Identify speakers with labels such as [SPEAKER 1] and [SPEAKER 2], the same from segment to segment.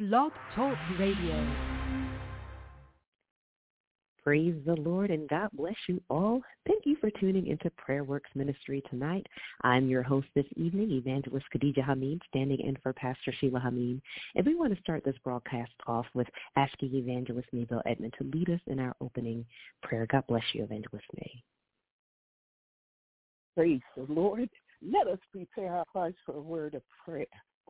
[SPEAKER 1] Blog Talk Radio.
[SPEAKER 2] Praise the Lord and God bless you all. Thank you for tuning into Prayer Works Ministry tonight. I'm your host this evening, Evangelist Khadijah Hameen, standing in for Pastor Sheila Hameen. And we want to start this broadcast off with asking Evangelist Maybelle Edmond to lead us in our opening prayer. God bless you, Evangelist May.
[SPEAKER 3] Praise the Lord. Let us prepare our hearts for a word of prayer.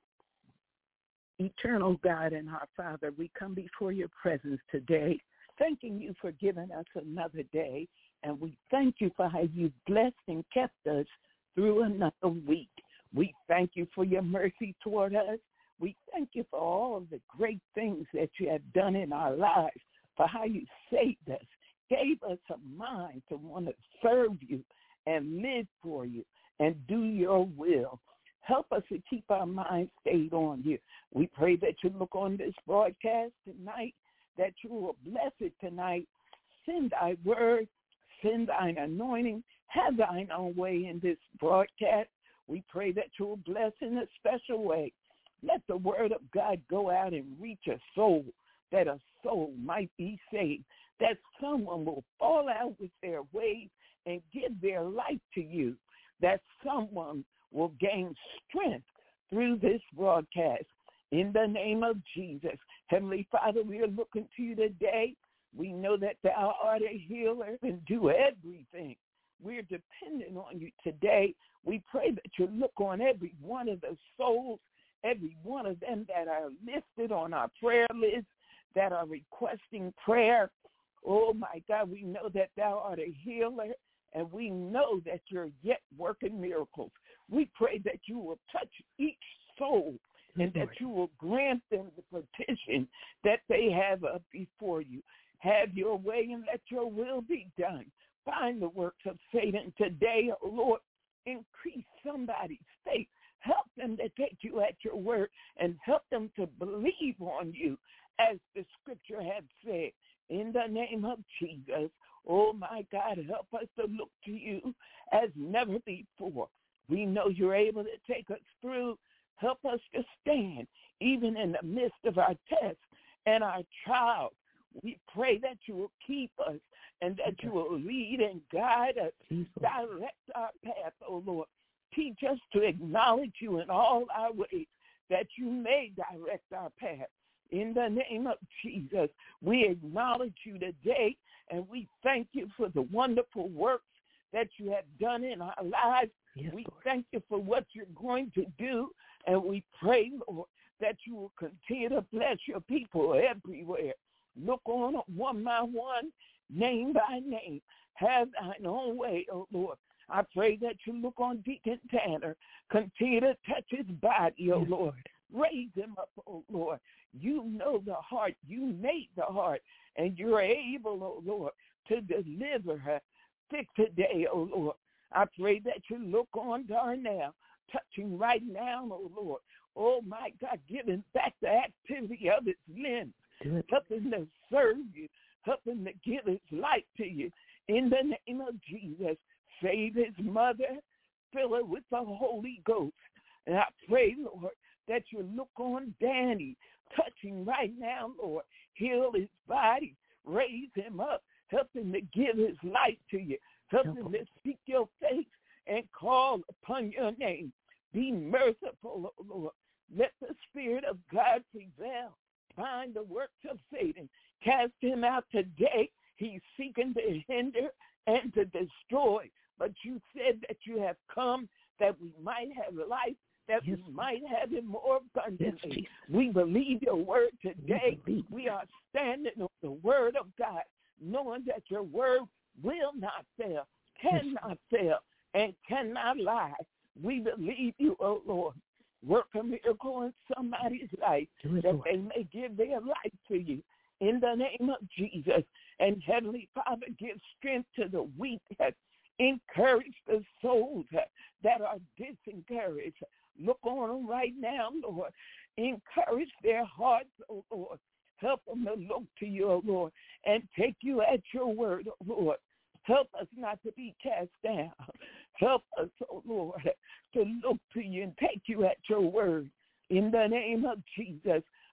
[SPEAKER 3] Eternal God and our Father, we come before your presence today, thanking you for giving us another day, and we thank you for how you've blessed and kept us through another week. We thank you for your mercy toward us. We thank you for all of the great things that you have done in our lives, for how you saved us, gave us a mind to want to serve you and live for you and do your will. Help us to keep our minds stayed on you. We pray that you look on this broadcast tonight, that you will bless it tonight. Send thy word, send thine anointing, have thine own way in this broadcast. We pray that you will bless in a special way. Let the word of God go out and reach a soul, that a soul might be saved, that someone will fall out with their ways and give their life to you, that someone will gain strength through this broadcast. In the name of Jesus, Heavenly Father, we are looking to you today. We know that thou art a healer and do everything. We're dependent on you today. We pray that you look on every one of the souls, every one of them that are listed on our prayer list, that are requesting prayer. Oh, my God, we know that thou art a healer, and we know that you're yet working miracles. We pray that you will touch each soul and that you will grant them the petition that they have up before you. Have your way and let your will be done. Bind the works of Satan today, oh Lord. Increase somebody's faith. Help them to take you at your word and help them to believe on you as the scripture has said. In the name of Jesus, oh my God, help us to look to you as never before. We know you're able to take us through. Help us to stand even in the midst of our tests and our trials. We pray that you will keep us and that you will lead and guide us, direct our path, oh Lord. Teach us to acknowledge you in all our ways, that you may direct our path. In the name of Jesus, we acknowledge you today, and we thank you for the wonderful works that you have done in our lives. Yes, we thank you for what you're going to do, and we pray, Lord, that you will continue to bless your people everywhere. Look on one by one, name by name. Have thine own way, oh Lord. I pray that you look on Deacon Tanner. Continue to touch his body, oh Lord. Raise him up, oh Lord. You know the heart. You made the heart, and you're able, oh Lord, to deliver her. Fix today, oh Lord. I pray that you look on Darnell, touching right now, oh Lord. Oh, my God, giving back the activity of his limbs, helping to serve you, helping to give his life to you. In the name of Jesus, save his mother, fill her with the Holy Ghost. And I pray, Lord, that you look on Danny, touching right now, Lord. Heal his body, raise him up, help him to give his life to you. Help him to seek your face and call upon your name. Be merciful, oh Lord. Let the Spirit of God prevail. Bind the works of Satan. Cast him out today. He's seeking to hinder and to destroy. But you said that you have come that we might have life, that we might have it more abundantly. We believe your word today. We are standing on the word of God, knowing that your word will not fail, cannot fail, and cannot lie. We believe you, oh Lord. Work a miracle in somebody's life that they may give their life to you in the name of Jesus. And Heavenly Father, give strength to the weak. Encourage the souls that are disencouraged. Look on them right now, Lord. Encourage their hearts, oh Lord. Help them to look to you, oh Lord, and take you at your word, oh Lord. Help us not to be cast down. Help us, oh Lord, to look to you and take you at your word. In the name of Jesus,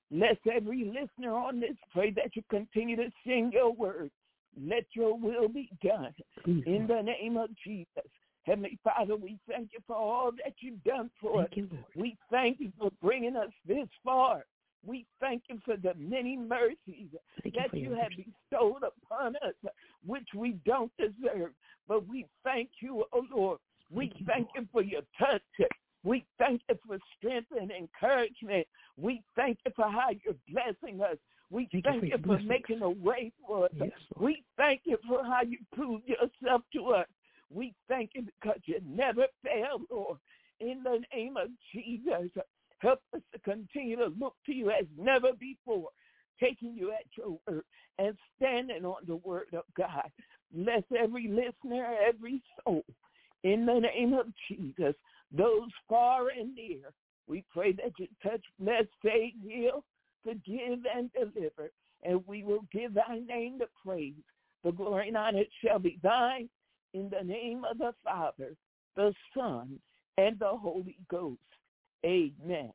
[SPEAKER 3] Bless every listener on this. Pray that you continue to sing your word. Let your will be done in the name of Jesus. Heavenly Father, we thank you for all that you've done for us. We thank you for bringing us this far. We thank you for the many mercies that you have bestowed upon us, which we don't deserve. But we thank you, oh Lord. We thank you for your touch. We thank you for strength and encouragement. We thank you for how you're blessing us. We thank you for making a way for us. Yes, we thank you for how you prove yourself to us. We thank you because you never fail, Lord. In the name of Jesus, help us to continue to look to you as never before, taking you at your word and standing on the word of God. Bless every listener, every soul. In the name of Jesus, those far and near, we pray that you touch, bless, save, heal, forgive, and deliver. And we will give thy name the praise. The glory and honor shall be thine in the name of the Father, the Son, and the Holy Ghost. Amen.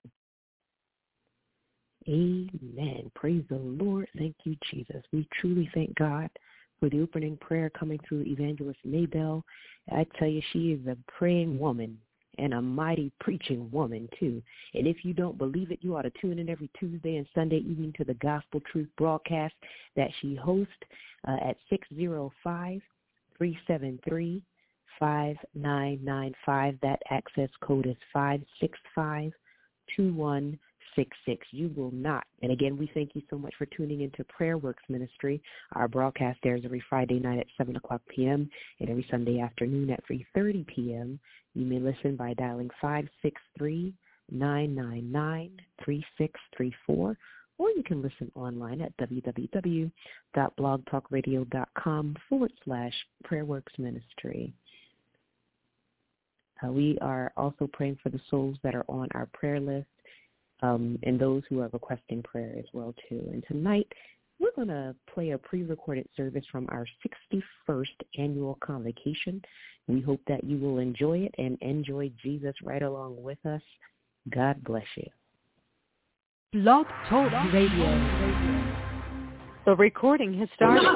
[SPEAKER 2] Amen. Praise the Lord. Thank you, Jesus. We truly thank God for the opening prayer coming through Evangelist Maybell. I tell you, she is a praying woman and a mighty preaching woman, too. And if you don't believe it, you ought to tune in every Tuesday and Sunday evening to the Gospel Truth broadcast that she hosts at 605-373-5995. That access code is 565-2166. You will not. And again, we thank you so much for tuning into Prayer Works Ministry. Our broadcast airs every Friday night at 7 o'clock p.m. and every Sunday afternoon at 3:30 p.m. You may listen by dialing 563-999-3634, or you can listen online at www.blogtalkradio.com/Prayer Works Ministry. We are also praying for the souls that are on our prayer list. And those who are requesting prayer as well, too. And tonight, we're going to play a pre-recorded service from our 61st annual convocation. We hope that you will enjoy it and enjoy Jesus right along with us. God bless you.
[SPEAKER 1] Blog Talk Radio. The recording has started.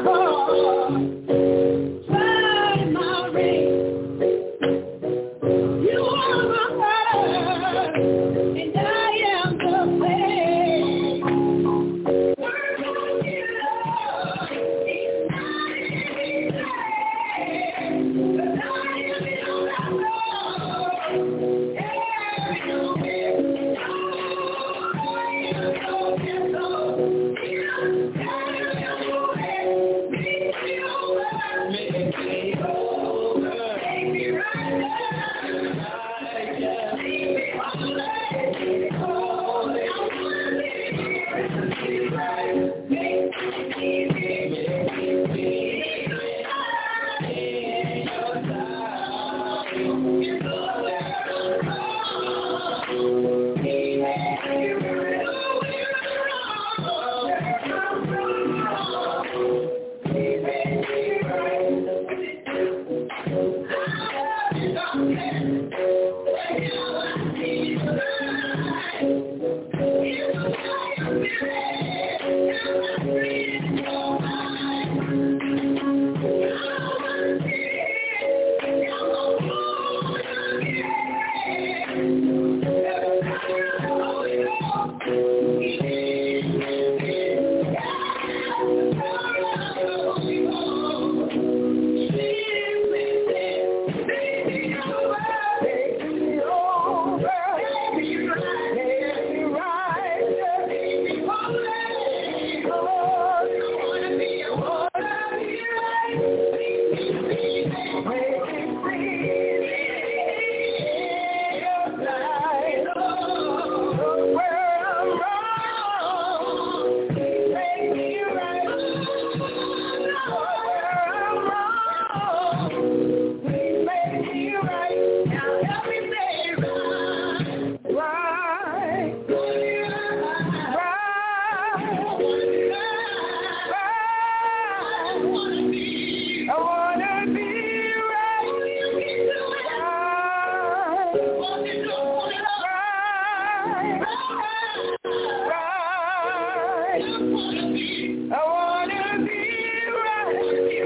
[SPEAKER 3] right. I want to be right.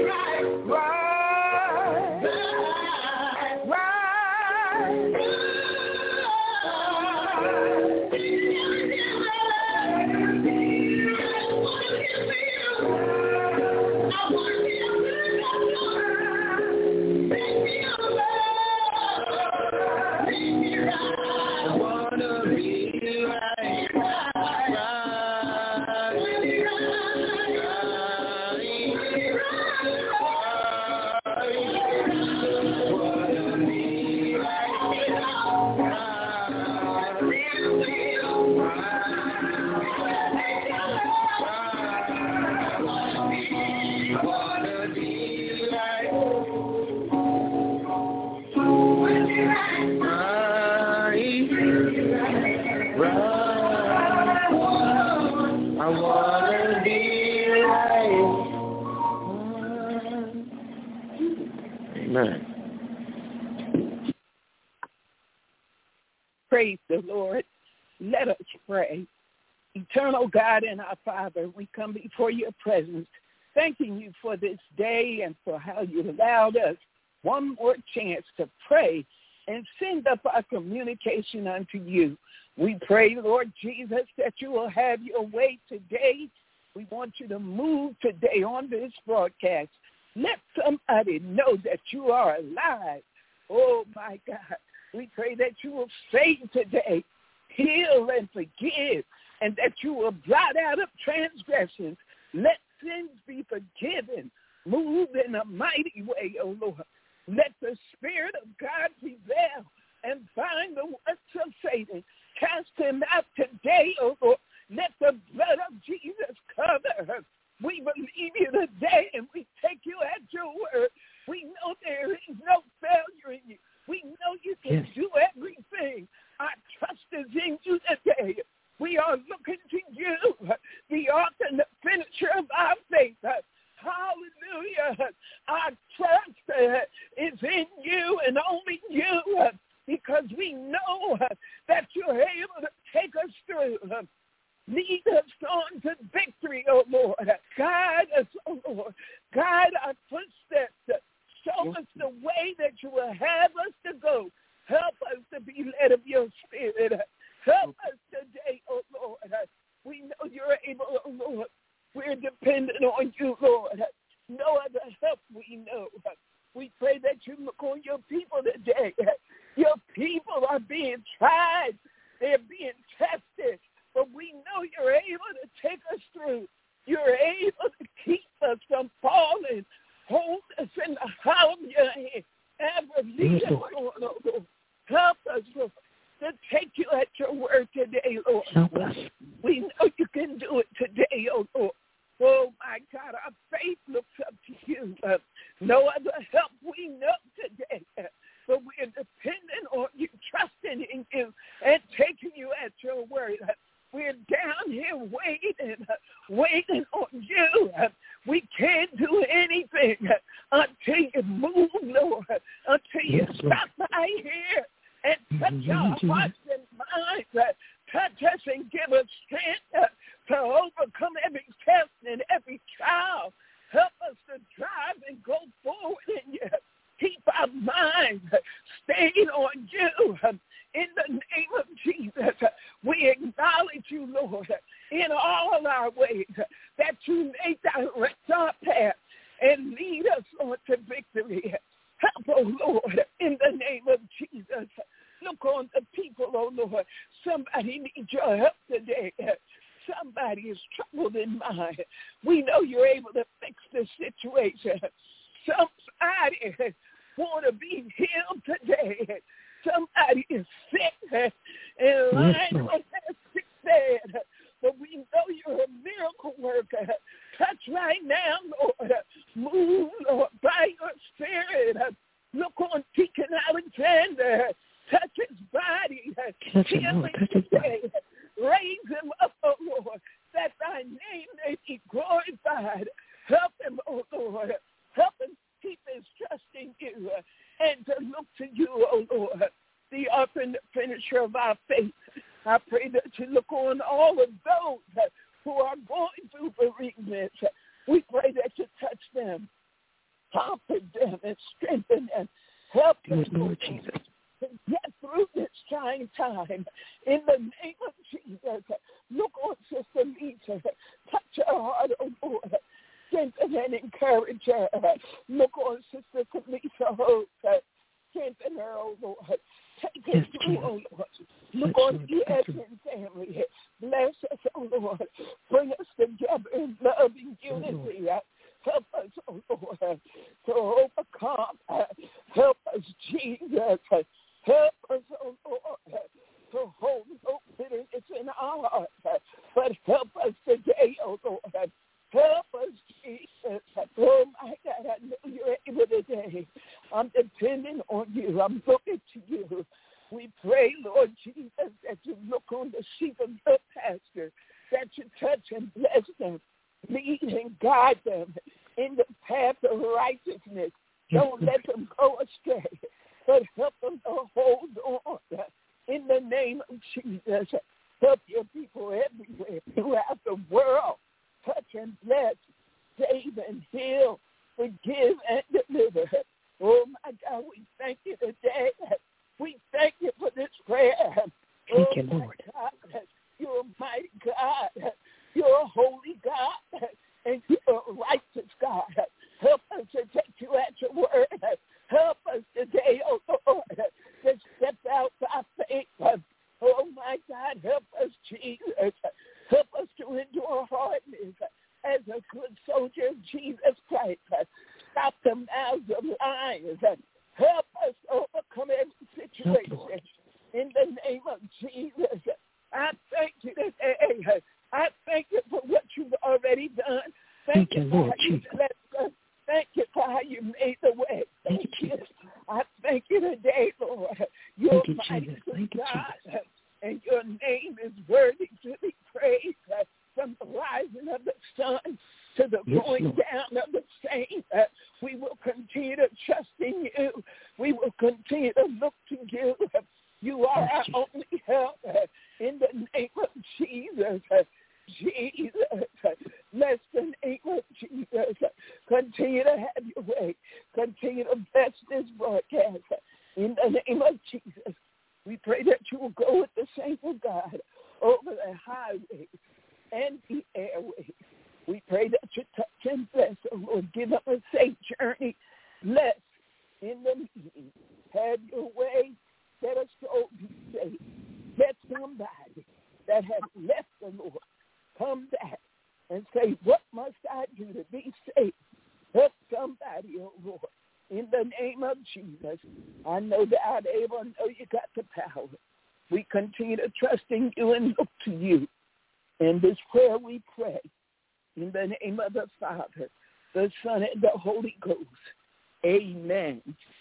[SPEAKER 4] Amen.
[SPEAKER 3] Praise the Lord. Let us pray. Eternal God and our Father, we come before your presence, thanking you for this day and for how you allowed us one more chance to pray and send up our communication unto you. We pray, Lord Jesus, that you will have your way today. We want you to move today on this broadcast. Let somebody know that you are alive. Oh, my God. We pray that you will save today, heal and forgive, and that you will blot out of transgressions. Let sins be forgiven. Move in a mighty way, oh Lord. Let the Spirit of God prevail and bind the works of Satan. Cast him out today, oh Lord. Let the blood of Jesus cover her. We believe you today, and we take you at your word. We know there is no failure in you. We know you can do everything. Our trust is in you today. We are looking to you, the author and the finisher of our faith. Hallelujah. Our trust is in you and only you, because we know that you're able to take us through. Lead us on to victory, oh Lord. Guide us, oh Lord. Guide our footsteps. Show us the way that you will have us to go. Help us to be led of your Spirit. Help us today, oh Lord. We know you're able, oh Lord. We're dependent on you, Lord. No other help we know. We pray that you look on your people today. Your people are being tried. They're being tested. But we know you're able to take us through. You're able to keep us from falling. Hold us in the hollow of your hand. Ever lead us, Lord, oh Lord. Help us, Lord, to take you at your word today, Lord.
[SPEAKER 2] Help us.
[SPEAKER 3] We know you can do it today, oh Lord. Oh, my God, our faith looks up to you. No other help we know today. But we're dependent on you, trusting in you, and taking you at your word. We're down here waiting on you. We can't do anything until you move, Lord, until you stop by here and touch our hearts and minds. Touch us and give us strength to overcome every test and every trial. Help us to drive and go forward in you. Keep our minds stayed on you. In the name of Jesus, we acknowledge you, Lord, in all our ways, that you may direct our path and lead us on to victory. Help, oh Lord, in the name of Jesus. Look on the people, oh Lord. Somebody needs your help today. Somebody is troubled in mind. We know you're able to fix the situation. Somebody want to be healed today. Somebody is sick and lying on that sick bed. But we know you're a miracle worker. Touch right now, Lord. Move, Lord, by your Spirit. Look on Deacon Alexander. Touch his body. Heal him today. Raise him up, oh Lord, that thy name may be glorified. Help him, oh Lord. Help him keep his trust in you and to look to you, oh Lord, the author and the finisher of our faith. I pray that you look on all of those who are are going through bereavement, we pray that you touch them, comfort them, and strengthen them. Help them,
[SPEAKER 2] Lord Jesus,
[SPEAKER 3] to get through this trying time. In the name of Jesus, look on Sister Lisa. Touch her heart, oh Lord. Strengthen and encourage her. Look on Sister Lisa Hope. Strengthen her, oh Lord. Take her through, oh Lord. Look on the Edmund family. Bless us, oh Lord. Bring us together in love and unity. Help us, oh Lord, to overcome. Help us, Jesus. Help us, oh Lord, to hold no bitterness in our hearts. But help us today, oh Lord. Help us, Jesus. Oh, my God, I know you're able today. I'm depending on you. I'm looking to you. We pray, Lord Jesus, that you look on the sheep of your pasture, that you touch and bless them, lead and guide them in the path of righteousness. Don't let them go astray, but help them to hold on. In the name of Jesus, help your people everywhere throughout the world. Touch and bless, save and heal, forgive and deliver. Oh, my God, we thank you today. We thank you for this prayer.
[SPEAKER 2] Thank you, Lord.
[SPEAKER 3] God, you're a mighty God. You're a holy God. And you're a righteous God. Help us to take you at your word. Help us today, oh Lord, to step out by faith. Oh, my God, help us, Jesus. Help us to endure hardness as a good soldier of Jesus Christ. Stop the mouths of lions. Help us overcome every situation. In the name of Jesus, I thank you today. I thank you for what you've already done. Thank you, Lord Jesus. Thank you for how you made the way. Thank you. I thank you today, Lord. You're mighty God, and your name is worthy to be praised. From the rising of the sun to the going down of the same, we will continue to trust in you. We will continue to look to you. You are our only help. In the name of Jesus. Jesus, bless the name of Jesus. Continue to have your way. Continue to bless this broadcast. In the name of Jesus, we pray that you will go with the saints of God over the highways and the airways. We pray that you touch and bless, oh Lord. Give them a safe journey. Bless in the meeting. Have your way. Let us all be safe. Let somebody that has left the Lord come back and say, what must I do to be safe? Help somebody, oh Lord. In the name of Jesus, I know that I'm able. I know you got the power. We continue to trust in you and look to you. In this prayer we pray in the name of the Father, the Son, and the Holy Ghost. Amen.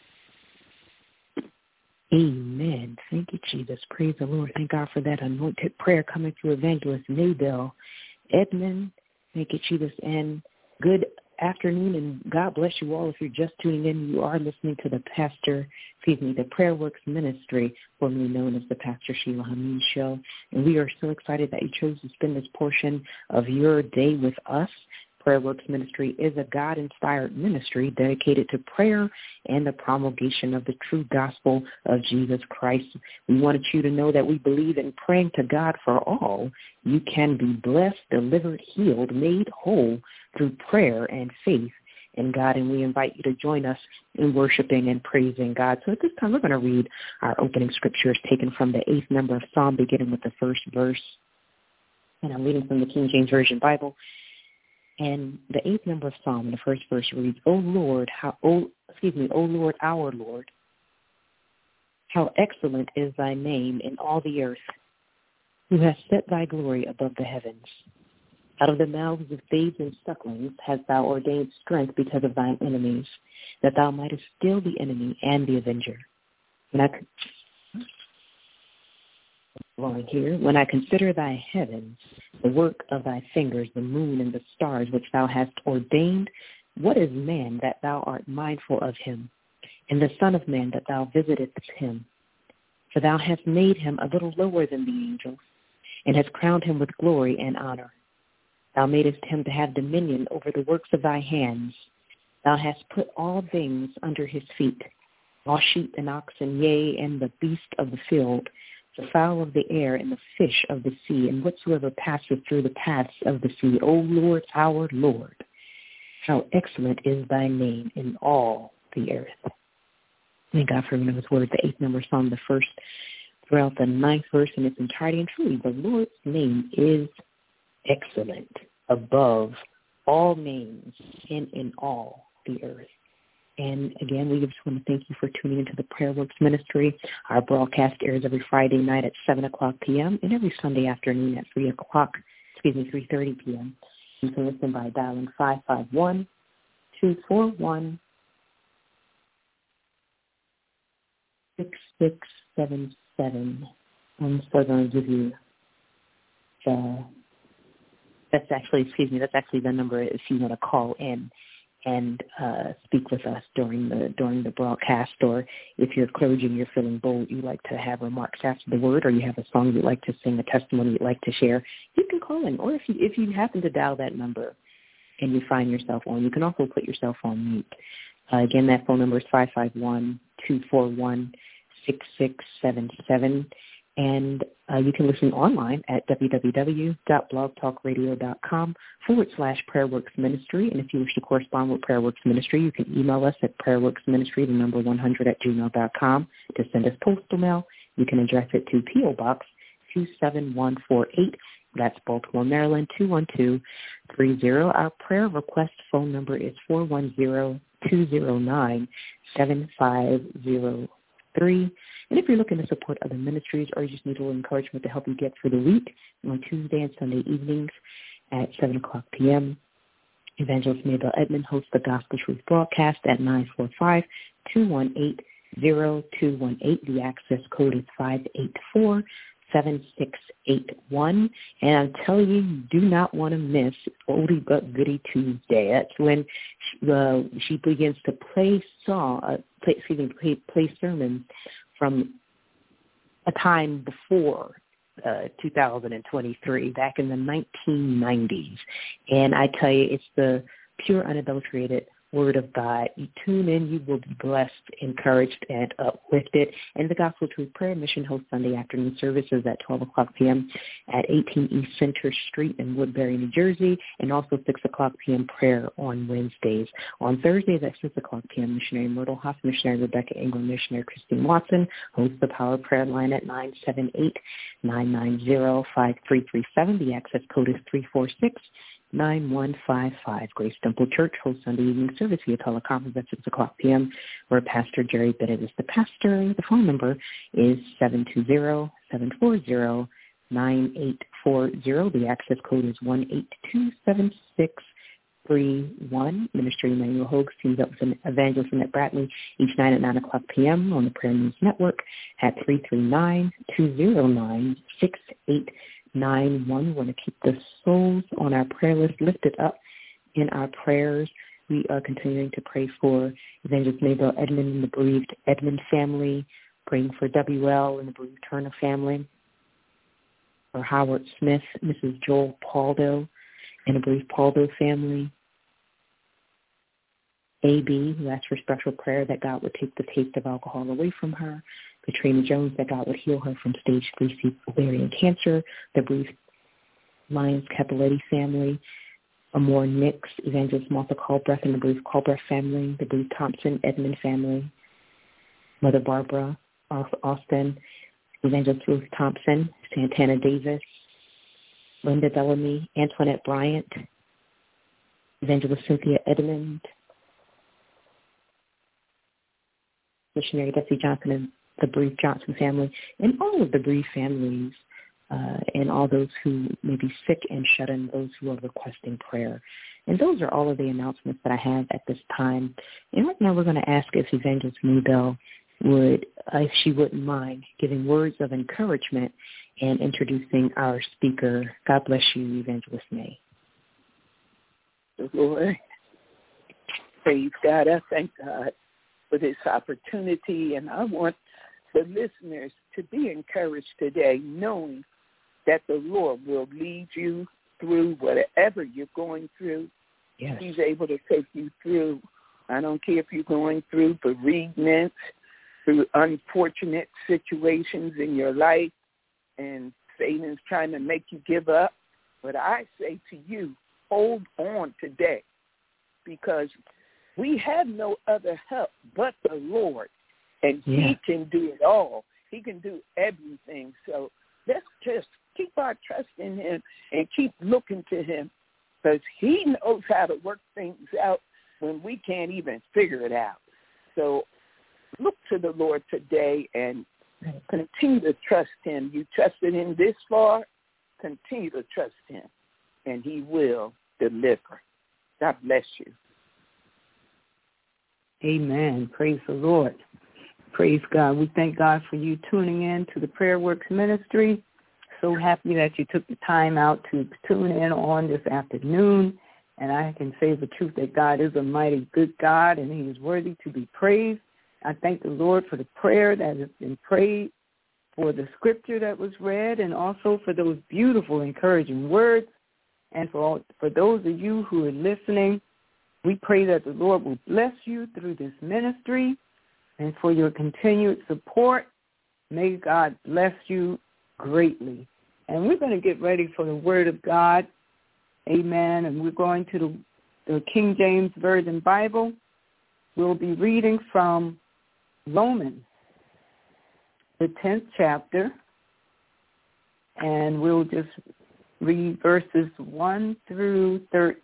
[SPEAKER 2] Amen. Thank you, Jesus. Praise the Lord. Thank God for that anointed prayer coming through Evangelist Maybell Edmund. Thank you, Jesus. And good afternoon, and God bless you all. If you're just tuning in, you are listening to the Prayer Works Ministry, formerly known as the Pastor Sheila Hameen Show. And we are so excited that you chose to spend this portion of your day with us. Prayer Works Ministry is a God-inspired ministry dedicated to prayer and the promulgation of the true gospel of Jesus Christ. We wanted you to know that we believe in praying to God for all. You can be blessed, delivered, healed, made whole through prayer and faith in God, and we invite you to join us in worshiping and praising God. So at this time, we're going to read our opening scriptures taken from the 8th number of Psalm, beginning with the first verse. And I'm reading from the King James Version Bible. And the 8th number of Psalm, the first verse reads, O Lord, our Lord, how excellent is thy name in all the earth, who hast set thy glory above the heavens. Out of the mouths of babes and sucklings hast thou ordained strength because of thine enemies, that thou mightest still the enemy and the avenger. When I consider thy heavens, the work of thy fingers, the moon and the stars which thou hast ordained, what is man that thou art mindful of him, and the son of man that thou visitest him? For thou hast made him a little lower than the angels, and hast crowned him with glory and honor. Thou madest him to have dominion over the works of thy hands. Thou hast put all things under his feet, all sheep and oxen, yea, and the beast of the field, the fowl of the air, and the fish of the sea, and whatsoever passeth through the paths of the sea. O Lord, our Lord, how excellent is thy name in all the earth. Thank God for his word, the 8th number Psalm, the first throughout the 9th verse in its entirety. And truly, the Lord's name is excellent above all names and in all the earth. And again, we just want to thank you for tuning into the Prayer Works Ministry. Our broadcast airs every Friday night at 7 o'clock p.m. and every Sunday afternoon at 3:30 p.m. You can listen by dialing 551-241-6677. I'm still going to give you that's actually the number if you want to call in and speak with us during the broadcast, or if you're clergy and you're feeling bold, you like to have remarks after the word, or you have a song you'd like to sing, a testimony you'd like to share, you can call in. Or if you happen to dial that number and you find yourself on, you can also put yourself on mute. Again, that phone number is 551-241-6677. And you can listen online at www.blogtalkradio.com/PrayerWorksMinistry. And if you wish to correspond with PrayerWorks Ministry, you can email us at PrayerWorksMinistry, the number 100@gmail.com. To send us postal mail, you can address it to P.O. Box 27148. That's Baltimore, Maryland, 21230. Our prayer request phone number is 410-209-7503. And if you're looking to support other ministries or you just need a little encouragement to help you get through the week, on Tuesday and Sunday evenings at 7 o'clock p.m., Evangelist Maybell Edmond hosts the Gospel Truth broadcast at 945-218-0218. The access code is 584-7681. And I'm telling you, you do not want to miss Oldie But Goodie Tuesday. That's when she begins to play sermons from a time before 2023, back in the 1990s. And I tell you, it's the pure, unadulterated Word of God. You tune in, you will be blessed, encouraged, and uplifted. And the Gospel Truth Prayer Mission hosts Sunday afternoon services at 12 o'clock p.m. at 18 East Center Street in Woodbury, New Jersey, and also 6 o'clock p.m. prayer on Wednesdays. On Thursdays at 6 o'clock p.m., Missionary Myrtle Hoff, Missionary Rebecca Ingram, Missionary Christine Watson hosts the Power Prayer Line at 978-990-5337. The access code is 346-9155. Grace Temple Church hosts Sunday evening service via teleconference at 6 o'clock p.m., where Pastor Jerry Bennett is the pastor. The phone number is 720-740-9840. The access code is 1827631. Ministry Emmanuel Hogues teams up with Evangelist Annette Bradley each night at 9 o'clock p.m. on the Prayer News Network at 339-209-6891. We want to keep the souls on our prayer list lifted up in our prayers. We are continuing to pray for Evangelist Maybell Edmond and the bereaved Edmond family, praying for WL and the bereaved Turner family, for Howard Smith, Mrs. Joel Paldo, and the bereaved Paldo family. A.B., who asked for special prayer that God would take the taste of alcohol away from her. Katrina Jones, that God would heal her from stage 3 ovarian cancer. The bereaved Lyons Capoletti family. Amor Nix, Evangelist Martha Culbreath and the bereaved Culbreath family. The bereaved Thompson Edmond family. Mother Barbara Austin, Evangelist Ruth Thompson, Santana Davis, Linda Bellamy, Antoinette Bryant, Evangelist Cynthia Edmond, Missionary Betsy Johnson and the bereaved Johnson family, and all of the bereaved families and all those who may be sick and shut in, those who are requesting prayer. And those are all of the announcements that I have at this time. And right now we're going to ask if Evangelist Maybell would, if she wouldn't mind, giving words of encouragement and introducing our speaker. God bless you, Evangelist May.
[SPEAKER 3] Lord, praise God. I thank God for this opportunity, and I want the listeners to be encouraged today, knowing that the Lord will lead you through whatever you're going through.
[SPEAKER 2] Yes.
[SPEAKER 3] He's able to take you through. I don't care if you're going through bereavement, through unfortunate situations in your life, and Satan's trying to make you give up. But I say to you, hold on today, because we have no other help but the Lord, and He can do it all. He can do everything. So let's just keep our trust in Him and keep looking to Him, because He knows how to work things out when we can't even figure it out. So look to the Lord today and continue to trust Him. You trusted Him this far, continue to trust Him, and He will deliver. God bless you.
[SPEAKER 4] Amen. Praise the Lord. Praise God. We thank God for you tuning in to the Prayer Works Ministry. So happy that you took the time out to tune in on this afternoon. And I can say the truth that God is a mighty good God, and He is worthy to be praised. I thank the Lord for the prayer that has been prayed, for the scripture that was read, and also for those beautiful, encouraging words. And for those of you who are listening, we pray that the Lord will bless you through this ministry, and for your continued support. May God bless you greatly. And we're going to get ready for the Word of God. Amen. And we're going to the King James Version Bible. We'll be reading from Romans, the 10th chapter, and we'll just read verses 1 through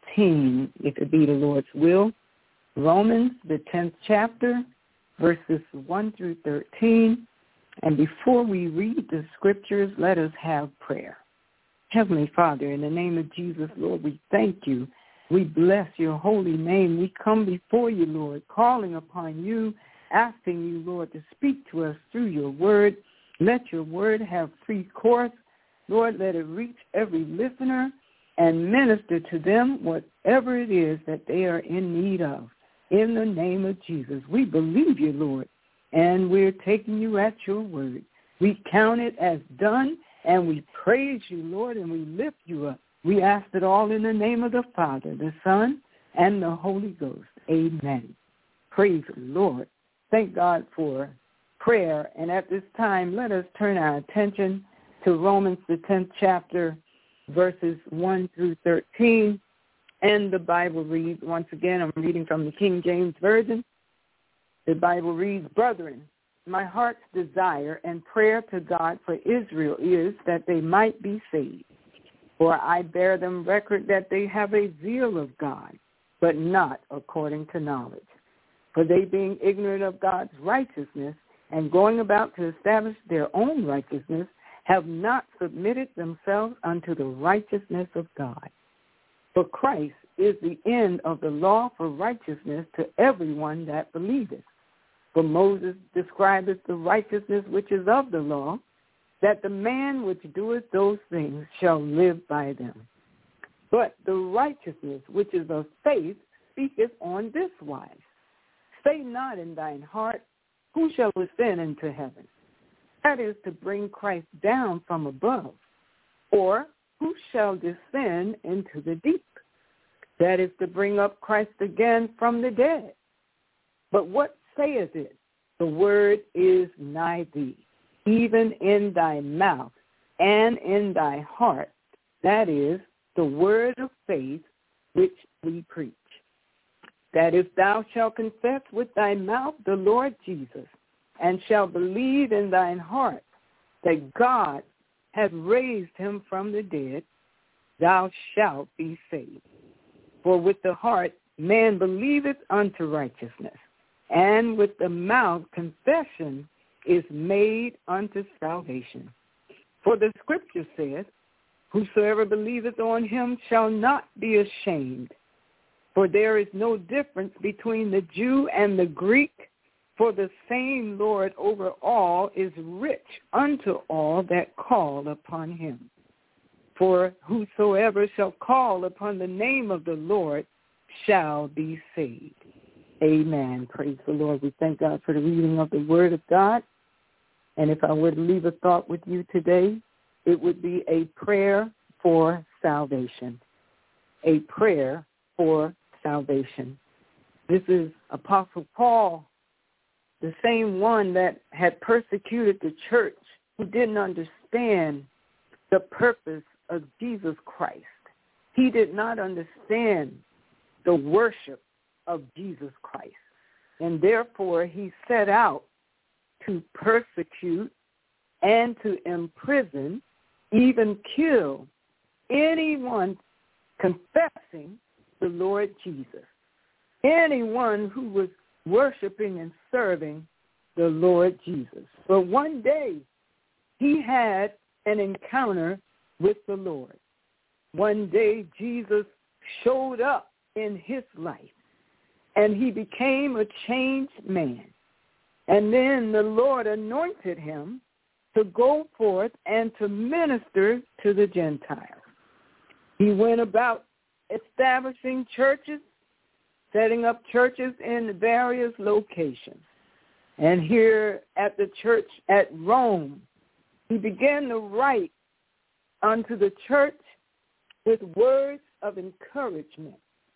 [SPEAKER 4] 13, if it be the Lord's will. Romans, the 10th chapter, verses 1 through 13. And before we read the scriptures, let us have prayer. Heavenly Father, in the name of Jesus, Lord, we thank you. We bless your holy name. We come before you, Lord, calling upon you, asking you, Lord, to speak to us through your word. Let your word have free course. Lord, let it reach every listener and minister to them whatever it is that they are in need of. In the name of Jesus, we believe you, Lord, and we're taking you at your word. We count it as done, and we praise you, Lord, and we lift you up. We ask it all in the name of the Father, the Son, and the Holy Ghost. Amen. Praise the Lord. Thank God for prayer. And at this time, let us turn our attention to Romans, the 10th chapter, verses 1 through 13. And the Bible reads, once again, I'm reading from the King James Version. The Bible reads, Brethren, my heart's desire and prayer to God for Israel is that they might be saved. For I bear them record that they have a zeal of God, but not according to knowledge. For they, being ignorant of God's righteousness and going about to establish their own righteousness, have not submitted themselves unto the righteousness of God. For Christ is the end of the law for righteousness to everyone that believeth. For Moses describeth the righteousness which is of the law, that the man which doeth those things shall live by them. But the righteousness which is of faith speaketh on this wise. Say not in thine heart, who shall ascend into heaven? That is to bring Christ down from above. Or who shall descend into the deep? That is to bring up Christ again from the dead. But what saith it? The word is nigh thee, even in thy mouth and in thy heart. That is the word of faith which we preach. That if thou shalt confess with thy mouth the Lord Jesus, and shalt believe in thine heart that God hath raised him from the dead, thou shalt be saved. For with the heart man believeth unto righteousness, and with the mouth confession is made unto salvation. For the scripture saith, whosoever believeth on him shall not be ashamed. For there is no difference between the Jew and the Greek, for the same Lord over all is rich unto all that call upon him. For whosoever shall call upon the name of the Lord shall be saved. Amen. Praise the Lord. We thank God for the reading of the Word of God. And if I were to leave a thought with you today, it would be a prayer for salvation. A prayer for salvation. This is Apostle Paul, the same one that had persecuted the church, who didn't understand the purpose of Jesus Christ. He did not understand the worship of Jesus Christ. And therefore, he set out to persecute and to imprison, even kill anyone confessing the Lord Jesus, anyone who was worshiping and serving the Lord Jesus. But one day, he had an encounter with the Lord. One day, Jesus showed up in his life, and he became a changed man. And then the Lord anointed him to go forth and to minister to the Gentiles. He went about establishing churches, setting up churches in various locations. And here at the church at Rome, he began to write unto the church with words of encouragement.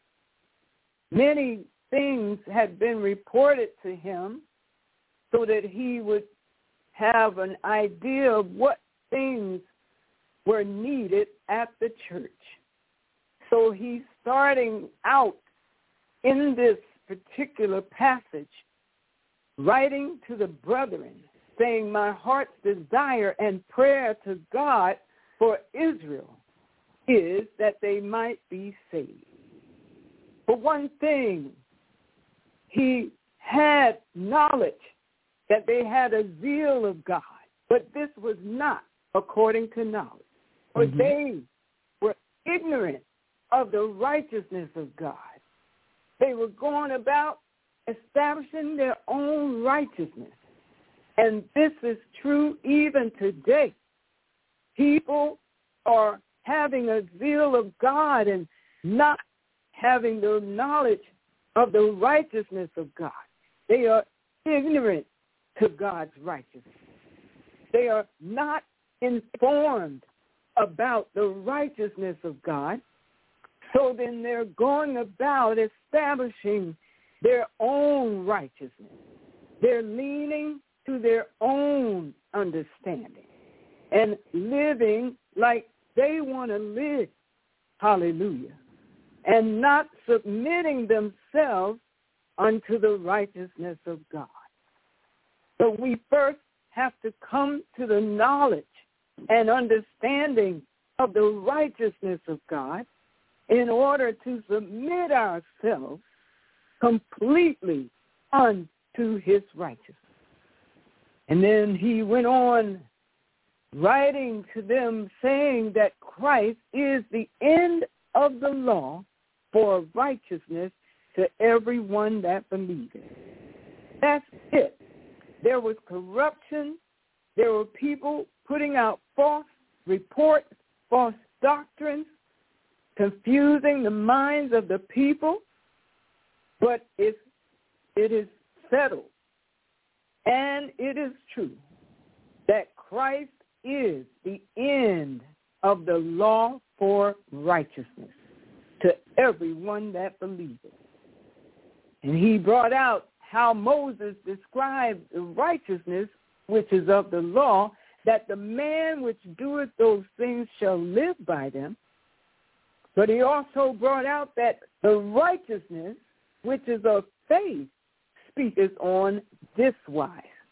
[SPEAKER 4] Many things had been reported to him so that he would have an idea of what things were needed at the church. So he's starting out in this particular passage, writing to the brethren, saying, my heart's desire and prayer to God for Israel is that they might be saved. For one thing, he had knowledge that they had a zeal of God, but this was not according to knowledge. For they were ignorant of the righteousness of God. They were going about establishing their own righteousness. And this is true even today. People are having a zeal of God and not having the knowledge of the righteousness of God. They are ignorant to God's righteousness. They are not informed about the righteousness of God. So then they're going about establishing their own righteousness. They're leaning to their own understanding and living like they want to live. Hallelujah. And not submitting themselves unto the righteousness of God. But we first have to come to the knowledge and understanding of the righteousness of God in order to submit ourselves completely unto his righteousness. And then he went on writing to them saying that Christ is the end of the law for righteousness to everyone that believeth. That's it. There was corruption. There were people putting out false reports, false doctrines, confusing the minds of the people. But it is settled, and it is true that Christ is the end of the law for righteousness to everyone that believeth. And he brought out how Moses described the righteousness which is of the law, that the man which doeth those things shall live by them. But he also brought out that the righteousness which is of faith speaketh on this wise,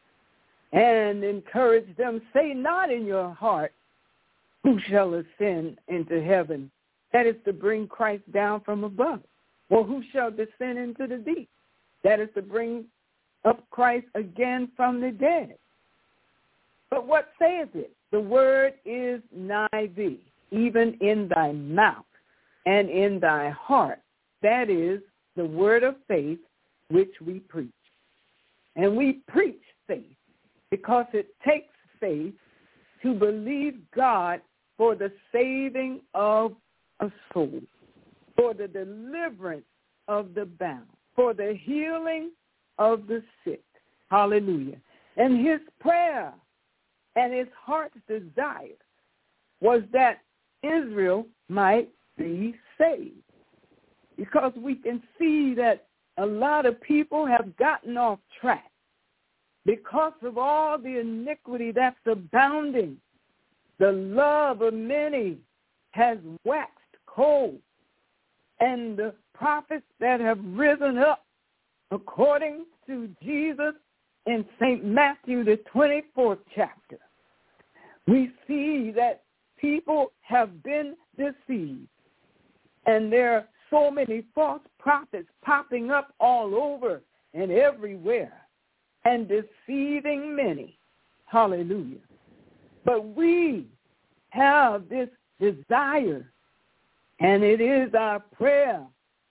[SPEAKER 4] and encourage them, say not in your heart, who shall ascend into heaven? That is to bring Christ down from above. Or who shall descend into the deep? That is to bring up Christ again from the dead. But what saith it? The word is nigh thee, even in thy mouth and in thy heart. That is the word of faith which we preach. And we preach faith because it takes faith to believe God for the saving of a soul, for the deliverance of the bound, for the healing of the sick. Hallelujah. And his prayer and his heart's desire was that Israel might be saved. Because we can see that a lot of people have gotten off track because of all the iniquity that's abounding. The love of many has waxed cold, and the prophets that have risen up according to Jesus in St. Matthew, the 24th chapter, we see that people have been deceived, and there are so many false prophets popping up all over and everywhere and deceiving many. Hallelujah. But we have this desire, and it is our prayer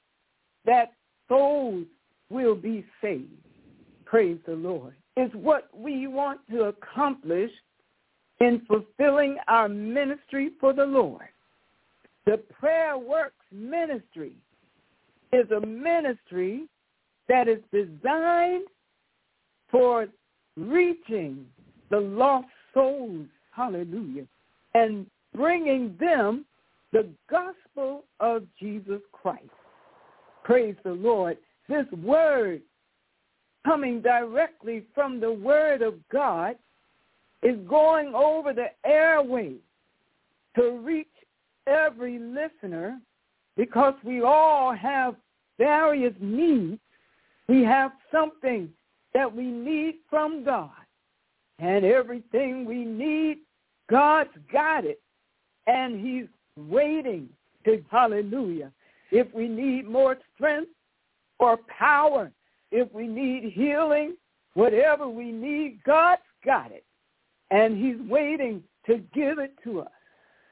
[SPEAKER 4] that souls will be saved. Praise the Lord. It's what we want to accomplish in fulfilling our ministry for the Lord. The Prayer Works ministry is a ministry that is designed for reaching the lost souls, hallelujah, and bringing them the gospel of Jesus Christ. Praise the Lord. This word coming directly from the Word of God is going over the airwaves to reach every listener, because we all have various needs. We have something that we need from God, and everything we need, God's got it, and he's waiting to, hallelujah. If we need more strength or power, if we need healing, whatever we need, God's got it, and he's waiting to give it to us.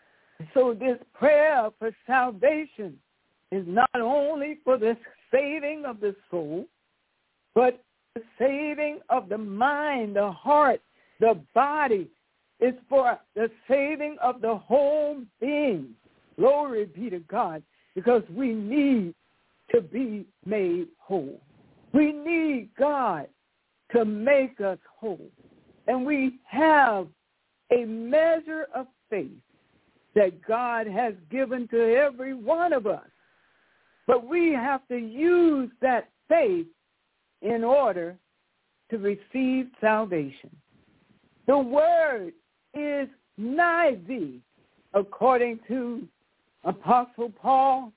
[SPEAKER 4] So this prayer for salvation is not only for the saving of the soul, but the saving of the mind, the heart, the body. It's for the saving of the whole being. Glory be to God, because we need to be made whole. We need God to make us whole. And we have a measure of faith that God has given to every one of us. But we have to use that faith in order to receive salvation. The word is nigh thee, according to Apostle Paul,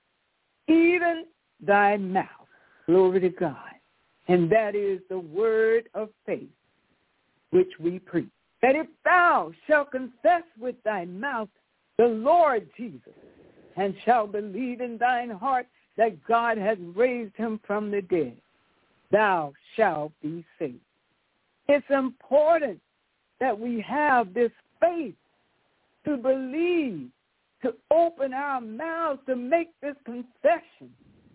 [SPEAKER 4] even thy mouth. Glory to God. And that is the word of faith which we preach. That if thou shalt confess with thy mouth the Lord Jesus, and shalt believe in thine heart that God has raised him from the dead, thou shalt be saved. It's important that we have this faith to believe, to open our mouths, to make this confession,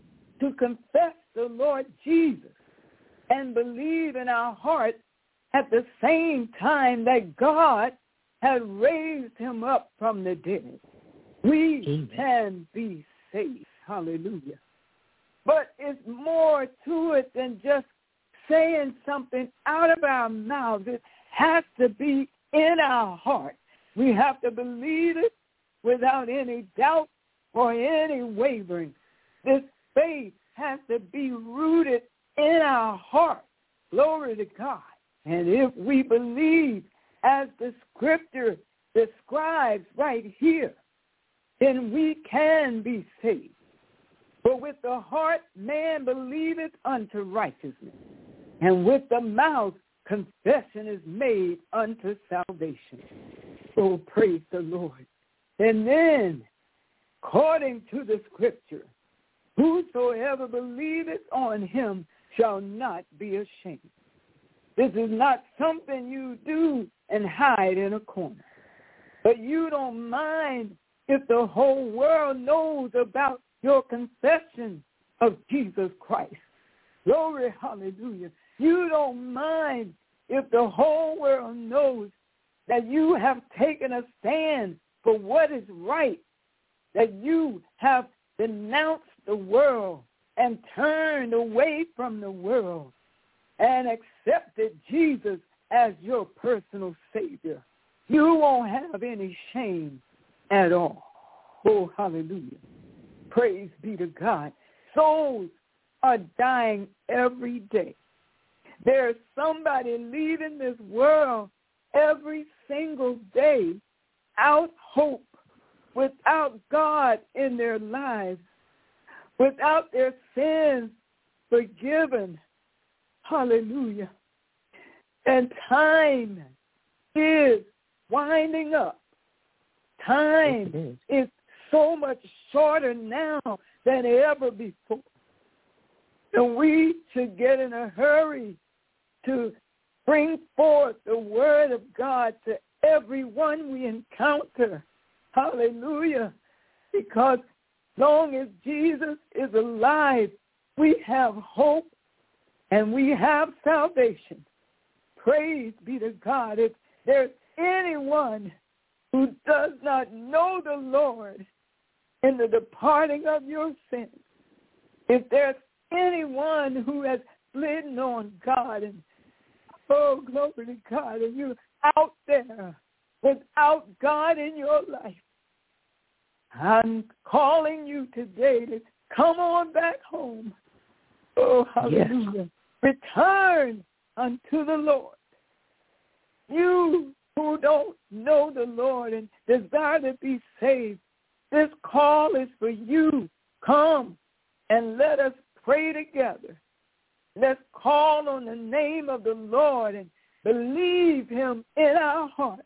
[SPEAKER 4] to confess the Lord Jesus and believe in our heart at the same time that God has raised him up from the dead. We Amen. Can be saved. Hallelujah. But it's more to it than just saying something out of our mouths. It has to be in our heart. We have to believe it without any doubt or any wavering. This faith has to be rooted in our heart. Glory to God. And if we believe as the scripture describes right here, then we can be saved. For with the heart man believeth unto righteousness, and with the mouth confession is made unto salvation. Oh, praise the Lord. And then, according to the scripture, whosoever believeth on him shall not be ashamed. This is not something you do and hide in a corner. But you don't mind if the whole world knows about your confession of Jesus Christ. Glory, hallelujah. You don't mind if the whole world knows that you have taken a stand for what is right, that you have denounced the world and turned away from the world and accepted Jesus as your personal Savior. You won't have any shame at all. Oh, hallelujah. Praise be to God. Souls are dying every day. There's somebody leaving this world every single day without hope, without God in their lives, without their sins forgiven. Hallelujah. And time is winding up. Time is so much shorter now than ever before. And we should get in a hurry to bring forth the word of God to everyone we encounter. Hallelujah. Because long as Jesus is alive, we have hope and we have salvation. Praise be to God. If there's anyone who does not know the Lord in the departing of your sins, if there's anyone who has slidden on God and, oh, glory to God, and you're out there without God in your life, I'm calling you today to come on back home. Oh, hallelujah. Yes. Return unto the Lord. You who don't know the Lord and desire to be saved, this call is for you. Come and let us pray together. Let's call on the name of the Lord and believe him in our heart.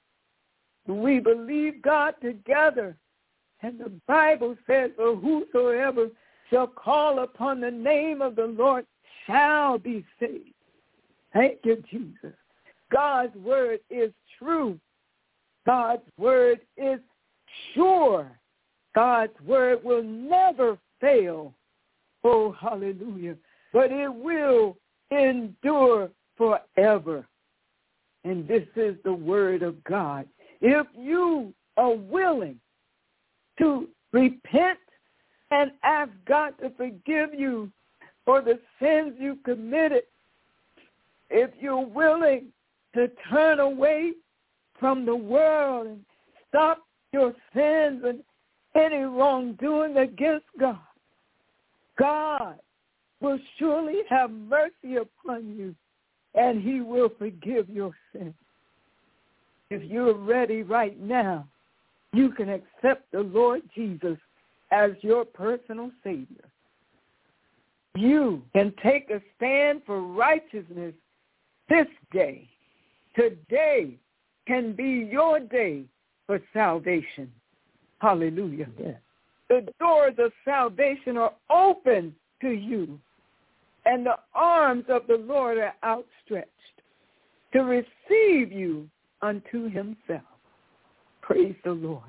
[SPEAKER 4] We believe God together. And the Bible says, for whosoever shall call upon the name of the Lord shall be saved. Thank you, Jesus. God's word is true. God's word is sure. God's word will never fail. Oh, hallelujah. But it will endure forever. And this is the word of God. If you are willing to repent and ask God to forgive you for the sins you committed, if you're willing to turn away from the world and stop your sins and any wrongdoing against God, God will surely have mercy upon you, and he will forgive your sins. If you're ready right now, you can accept the Lord Jesus as your personal Savior. You can take a stand for righteousness this day. Today can be your day for salvation. Hallelujah. Yes. The doors of salvation are open to you, and the arms of the Lord are outstretched to receive you unto himself. Praise the Lord.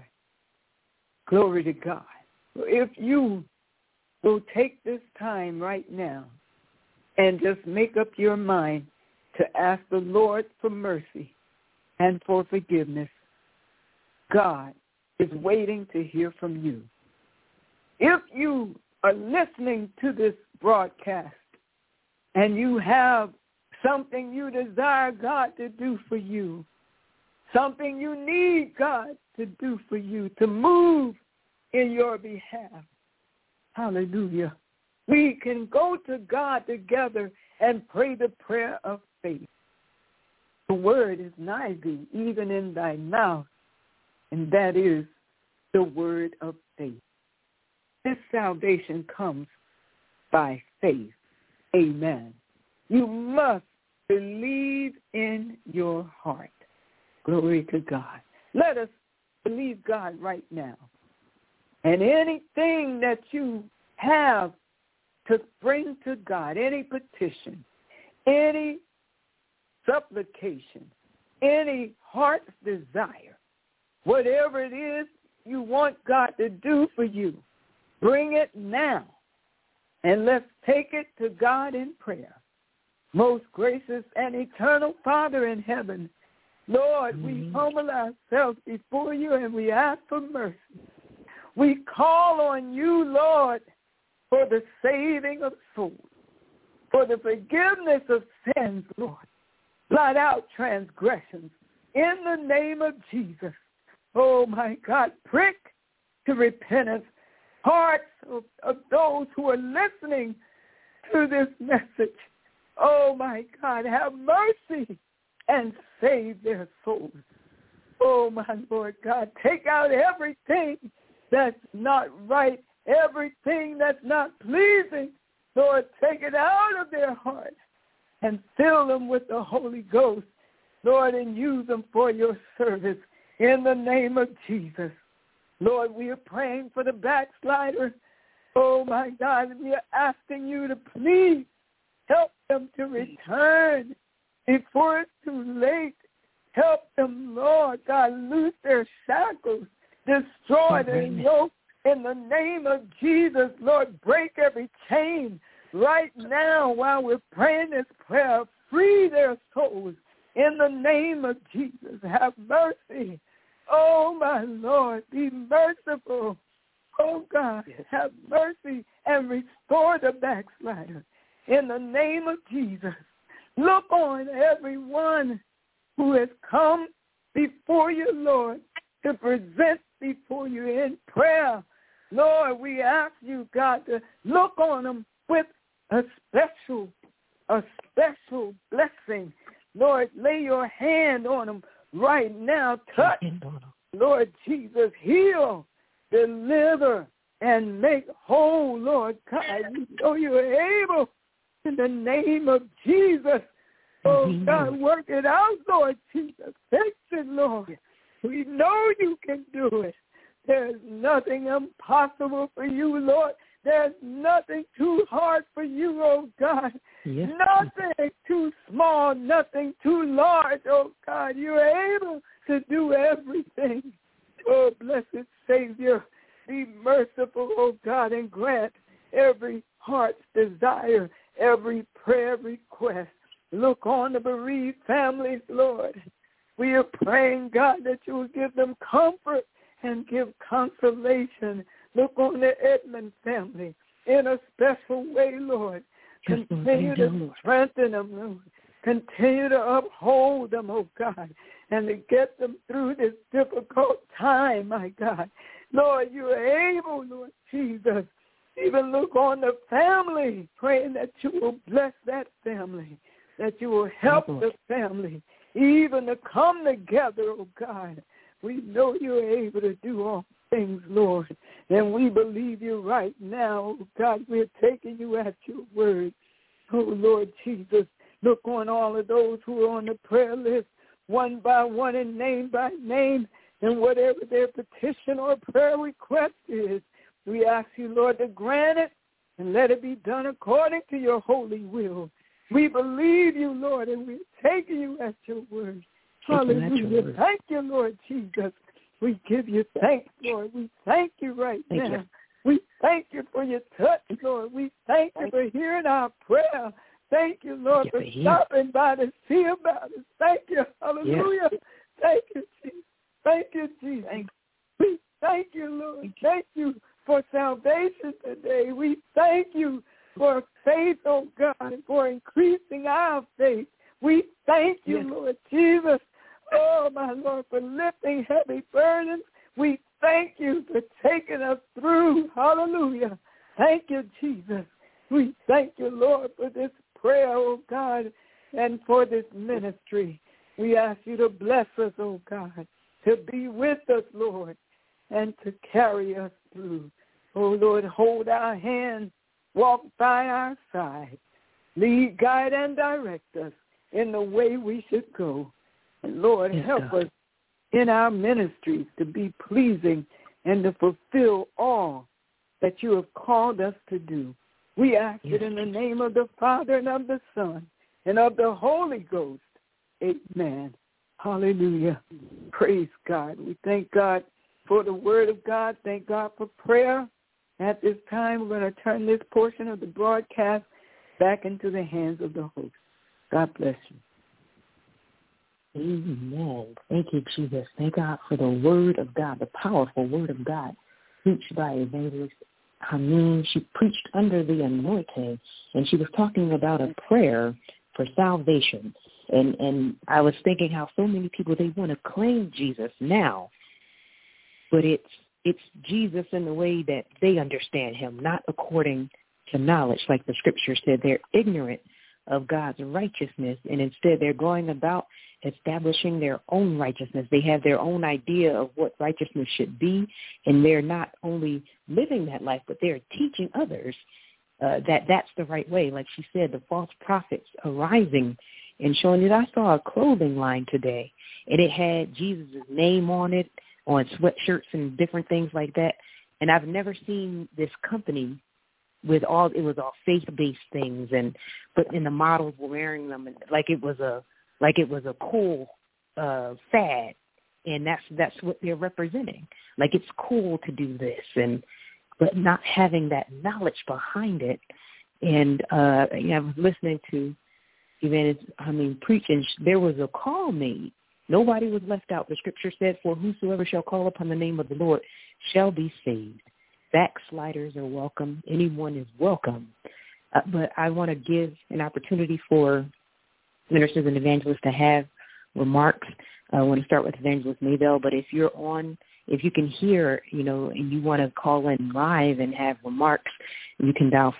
[SPEAKER 4] Glory to God. If you will take this time right now and just make up your mind to ask the Lord for mercy and for forgiveness, God is waiting to hear from you. If you are listening to this broadcast and you have something you desire God to do for you, something you need God to do for you, to move in your behalf, hallelujah, we can go to God together and pray the prayer of faith. The word is nigh thee, even in thy mouth, and that is the word of faith. This salvation comes by faith. Amen. You must believe in your heart. Glory to God. Let us believe God right now. And anything that you have to bring to God, any petition, any supplication, any heart's desire, whatever it is you want God to do for you, bring it now. And let's take it to God in prayer. Most gracious and eternal Father in heaven, Lord, we humble ourselves before you and we ask for mercy. We call on you, Lord, for the saving of souls, for the forgiveness of sins, Lord. Blot out transgressions in the name of Jesus.
[SPEAKER 3] oh my God, prick to repentance hearts of those who are listening to this message. Oh my God, have mercy and save their souls. Oh my Lord God, take out everything that's not right, everything that's not pleasing. Lord, take it out of their hearts and fill them with the Holy Ghost, Lord, and use them for your service in the name of Jesus. Lord, we are praying for the backslider. Oh, my God, we are asking you to please help them to return before it's too late. Help them, Lord God, loose their shackles, destroy their yoke in the name of Jesus. Lord, break every chain right now while we're praying this prayer. Free their souls in the name of Jesus. Have mercy. Oh, my Lord, be merciful. Oh, God, have mercy and restore the backslider in the name of Jesus. Look on everyone who has come before you, Lord, to present before you in prayer. Lord, we ask you, God, to look on them with a special blessing. Lord, lay your hand on them right now. Touch, Lord Jesus, heal, deliver, and make whole, Lord God. You know you're able in the name of Jesus. Oh, God, work it out, Lord Jesus. Fix it, Lord. We know you can do it. There's nothing impossible for you, Lord. There's nothing too hard for you, oh God. Yes. Nothing too small, nothing too large, oh God. You're able to do everything. Oh, blessed Savior, be merciful, oh God, and grant every heart's desire, every prayer request. Look on the bereaved families, Lord. We are praying, God, that you will give them comfort and give consolation. Look on the Edmond family in a special way, Lord. Continue to strengthen them, Lord. Continue to uphold them, oh God, and to get them through this difficult time, my God. Lord, you are able, Lord Jesus. Even look on the family, praying that you will bless that family, that you will help the family, even to come together, oh God. We know you're able to do all things, Lord, and we believe you right now, oh God. We're taking you at your word. Oh, Lord Jesus, look on all of those who are on the prayer list, one by one and name by name, and whatever their petition or prayer request is, we ask you, Lord, to grant it and let it be done according to your holy will. We believe you, Lord, and we're taking you at your word. Hallelujah. Thank you, Lord Jesus. We give you thanks, Lord. We thank you right now. We thank you for your touch, Lord. We thank you for hearing our prayer. Thank you, Lord, for stopping by to see about us. Thank you. Hallelujah. Thank you, Jesus. Thank you, Jesus. We thank you, Lord. Thank you for salvation today. We thank you for faith, oh God, and for increasing our faith. We thank you, Lord Jesus. Oh, my Lord, for lifting heavy burdens. We thank you for taking us through. Hallelujah. Thank you, Jesus. We thank you, Lord, for this prayer, oh God, and for this ministry. We ask you to bless us, oh God, to be with us, Lord, and to carry us through. Oh, Lord, hold our hand, walk by our side, lead, guide, and direct us in the way we should go. And Lord, help us in our ministries to be pleasing and to fulfill all that you have called us to do. We ask it in the name of the Father and of the Son and of the Holy Ghost. Amen. Hallelujah. Praise God. We thank God for the word of God. Thank God for prayer. At this time, we're going to turn this portion of the broadcast back into the hands of the host. God bless you.
[SPEAKER 2] Amen. Thank you, Jesus. Thank God for the word of God, the powerful word of God, preached by Evangelist Hameen. She preached under the anointing, and she was talking about a prayer for salvation. And I was thinking how so many people, they want to claim Jesus now, but it's Jesus in the way that they understand him, not according to knowledge. Like the scripture said, they're ignorant of God's righteousness, and instead they're going about establishing their own righteousness. They have their own idea of what righteousness should be, and they're not only living that life, but they're teaching others that that's the right way. Like she said, the false prophets arising and showing it. I saw a clothing line today, and it had Jesus' name on it, on sweatshirts and different things like that. And I've never seen this company with it was all faith-based things, but the models were wearing them like it was a cool fad, and that's what they're representing. Like it's cool to do this, but not having that knowledge behind it. And I was listening to preaching. There was a call made. Nobody was left out. The scripture said, "For whosoever shall call upon the name of the Lord shall be saved." Backsliders are welcome. Anyone is welcome. But I want to give an opportunity for ministers and evangelists to have remarks. I want to start with Evangelist Maybell, but if you can hear, and you want to call in live and have remarks, you can dial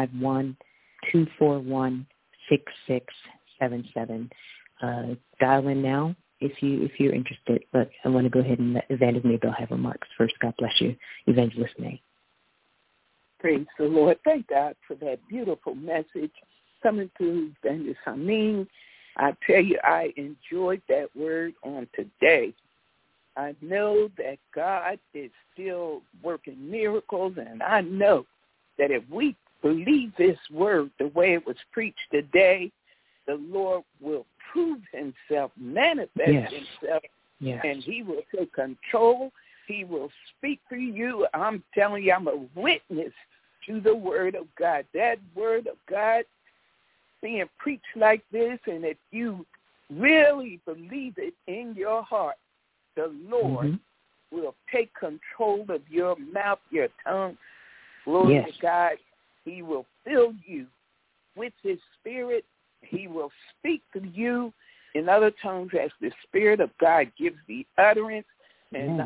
[SPEAKER 2] 551-241-6677. Dial in now if you're interested, but I want to go ahead and let Evangelist Maybell have remarks first. God bless you, Evangelist May.
[SPEAKER 3] Praise the Lord. Thank God for that beautiful message coming through Evangelist Hameen. I tell you, I enjoyed that word on today. I know that God is still working miracles, and I know that if we believe this word the way it was preached today, the Lord will prove himself, manifest himself, and he will take control. He will speak for you. I'm telling you, I'm a witness to the word of God. That word of God being preached like this, and if you really believe it in your heart, the Lord will take control of your mouth, your tongue. Glory to God. He will fill you with his spirit. He will speak to you in other tongues as the Spirit of God gives the utterance, and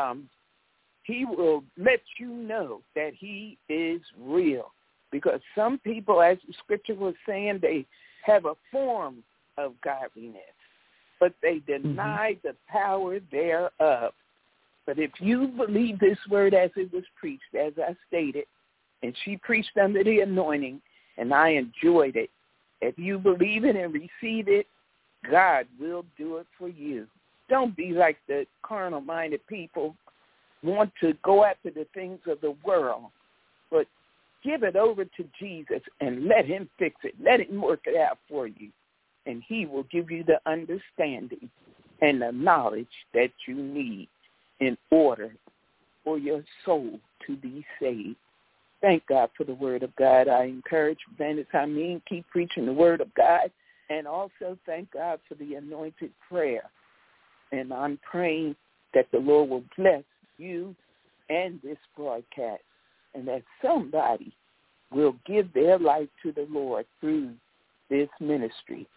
[SPEAKER 3] he will let you know that he is real. Because some people, as the scripture was saying, they have a form of godliness, but they deny the power thereof. But if you believe this word as it was preached, as I stated, and she preached under the anointing, and I enjoyed it, if you believe it and receive it, God will do it for you. Don't be like the carnal-minded people, want to go after the things of the world, but give it over to Jesus and let him fix it. Let him work it out for you, and he will give you the understanding and the knowledge that you need in order for your soul to be saved. Thank God for the word of God. I encourage Evangelist Hameen, keep preaching the word of God, and also thank God for the anointed prayer. And I'm praying that the Lord will bless you and this broadcast, and that somebody will give their life to the Lord through this ministry.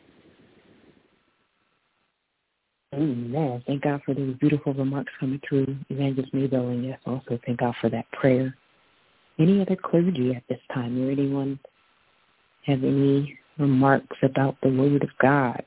[SPEAKER 2] Amen. Thank God for those beautiful remarks coming through Evangelist Maybell, and yes, also thank God for that prayer. Any other clergy at this time, or anyone have any remarks about the Word of God?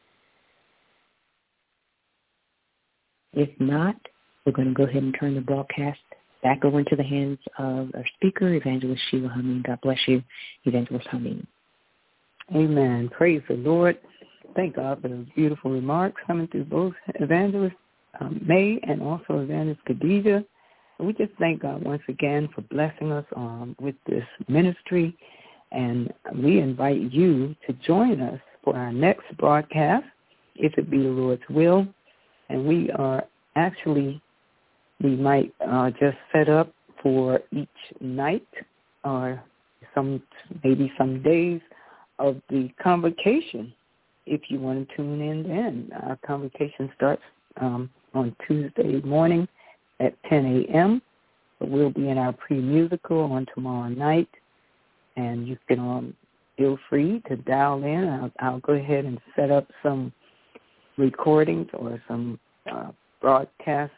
[SPEAKER 2] If not, we're going to go ahead and turn the broadcast back over into the hands of our speaker, Evangelist Sheila Hameen. God bless you, Evangelist Hameen.
[SPEAKER 4] Amen. Praise the Lord. Thank God for those beautiful remarks coming through both Evangelist May and also Evangelist Khadijah. We just thank God once again for blessing us with this ministry, and we invite you to join us for our next broadcast, if it be the Lord's will. And we might just set up for each night or maybe some days of the convocation, if you want to tune in then. Our convocation starts on Tuesday morning at 10 a.m., but we'll be in our pre-musical on tomorrow night, and you can feel free to dial in. I'll go ahead and set up some recordings or some broadcast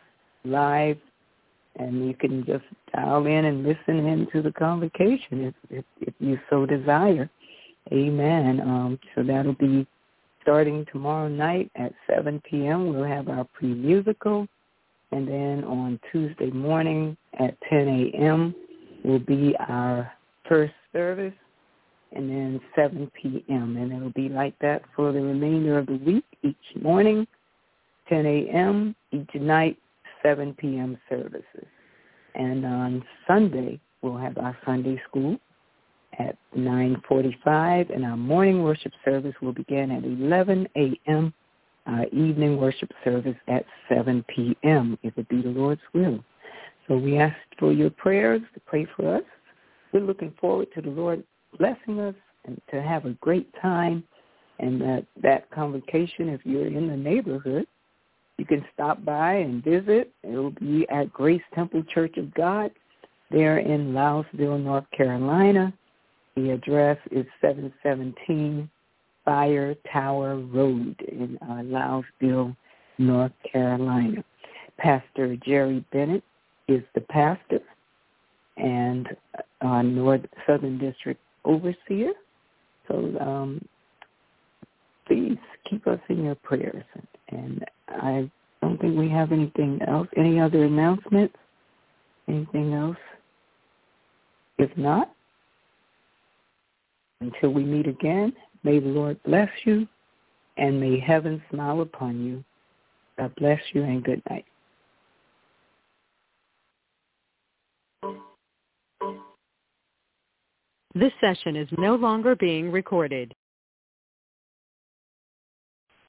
[SPEAKER 4] live, and you can just dial in and listen in to the convocation if you so desire. Amen. So that'll be starting tomorrow night at 7 p.m. We'll have our pre-musical, and then on Tuesday morning at 10 a.m. will be our first service, and then 7 p.m. And it'll be like that for the remainder of the week, each morning, 10 a.m., each night, 7 p.m. services. And on Sunday, we'll have our Sunday school at 9:45, and our morning worship service will begin at 11 a.m., our evening worship service at 7 p.m., if it be the Lord's will. So we ask for your prayers to pray for us. We're looking forward to the Lord blessing us and to have a great time. And that convocation, if you're in the neighborhood, you can stop by and visit. It will be at Grace Temple Church of God there in Louisville, North Carolina. The address is 717 Fire Tower Road in Louisville, North Carolina. Pastor Jerry Bennett is the pastor and Southern District Overseer. So please keep us in your prayers. And I don't think we have anything else. Any other announcements? Anything else? If not, until we meet again, may the Lord bless you and may heaven smile upon you. God bless you and good night.
[SPEAKER 1] This session is no longer being recorded.